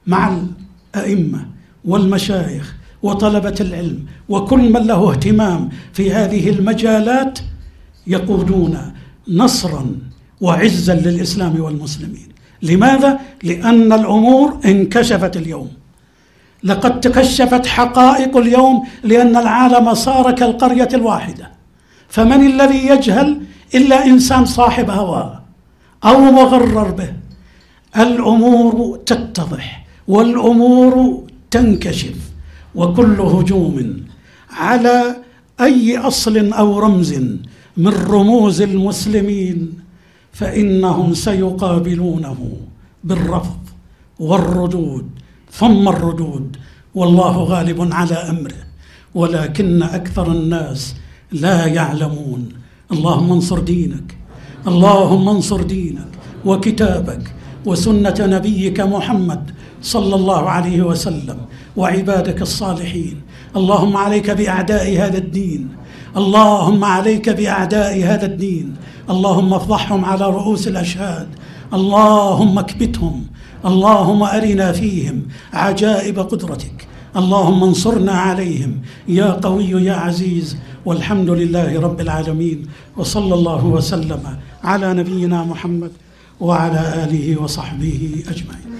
مع الأئمة والمشايخ وطلبة العلم وكل من له اهتمام في هذه المجالات يقودون نصرا وعزا للإسلام والمسلمين. لماذا؟ لأن الأمور انكشفت اليوم، لقد تكشفت حقائق اليوم، لأن العالم صار كالقرية الواحدة. فمن الذي يجهل إلا إنسان صاحب هوى أو مغرر به؟ الأمور تتضح والأمور تنكشف، وكل هجوم على أي أصل أو رمز من رموز المسلمين فإنهم سيقابلونه بالرفض والردود ثم الردود، والله غالب على أمره، ولكن أكثر الناس لا يعلمون. اللهم انصر دينك، اللهم انصر دينك وكتابك وسنة نبيك محمد صلى الله عليه وسلم وعبادك الصالحين. اللهم عليك بأعداء هذا الدين، اللهم عليك بأعداء هذا الدين، اللهم افضحهم على رؤوس الأشهاد، اللهم اكبتهم، اللهم أرنا فيهم عجائب قدرتك، اللهم انصرنا عليهم يا قوي يا عزيز. والحمد لله رب العالمين، وصلى الله وسلم على نبينا محمد وعلى آله وصحبه أجمعين.